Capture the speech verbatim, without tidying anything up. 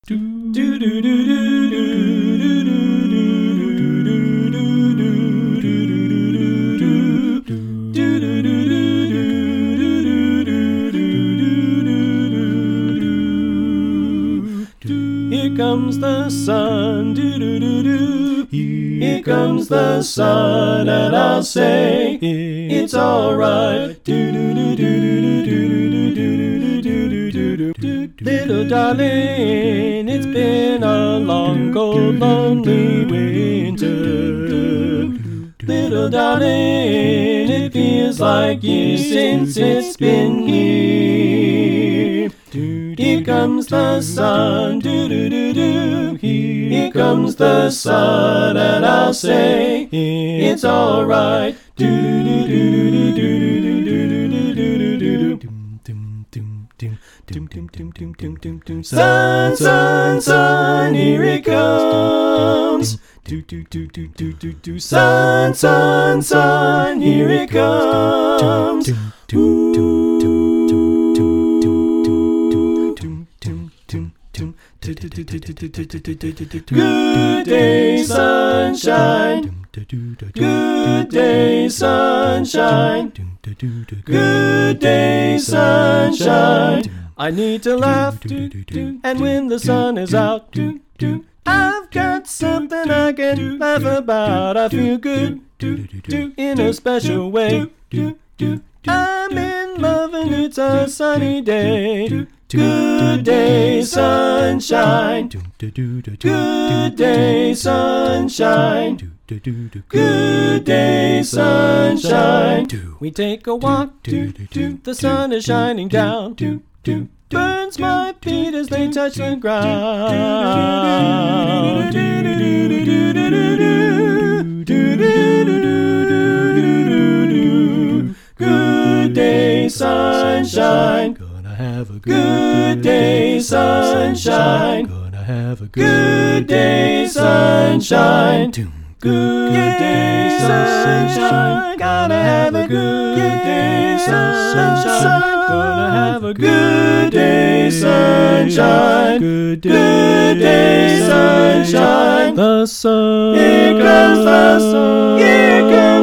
Here comes the sun, do-do-do-do. Here comes the sun, and I'll say it's alright. Little darling, it's been a long, cold, lonely winter. Little darling, it feels like years since it's been here. Here comes the sun, do-do-do-do. Here comes the sun, and I'll say it's alright. Sun, sun, sun, here it comes. Sun, sun, sun, here it comes. Good day, sunshine. Good day, sunshine. Good day, sunshine. I need to laugh, and when the sun is out, I've got something I can laugh about. I feel good in a special way. I'm in love and it's a sunny day. Good day, sunshine. Good day, sunshine. Good day, sunshine. We take a walk, the sun is shining down. Burns my feet as they touch the ground. Good day, sunshine. Gonna have a good day, sunshine. Gonna have a good day, sunshine. Good day, sunshine. Gotta have a good day, sunshine. Gonna have a good day, sunshine. Good day, sunshine. The sun. Here comes the sun. Here comes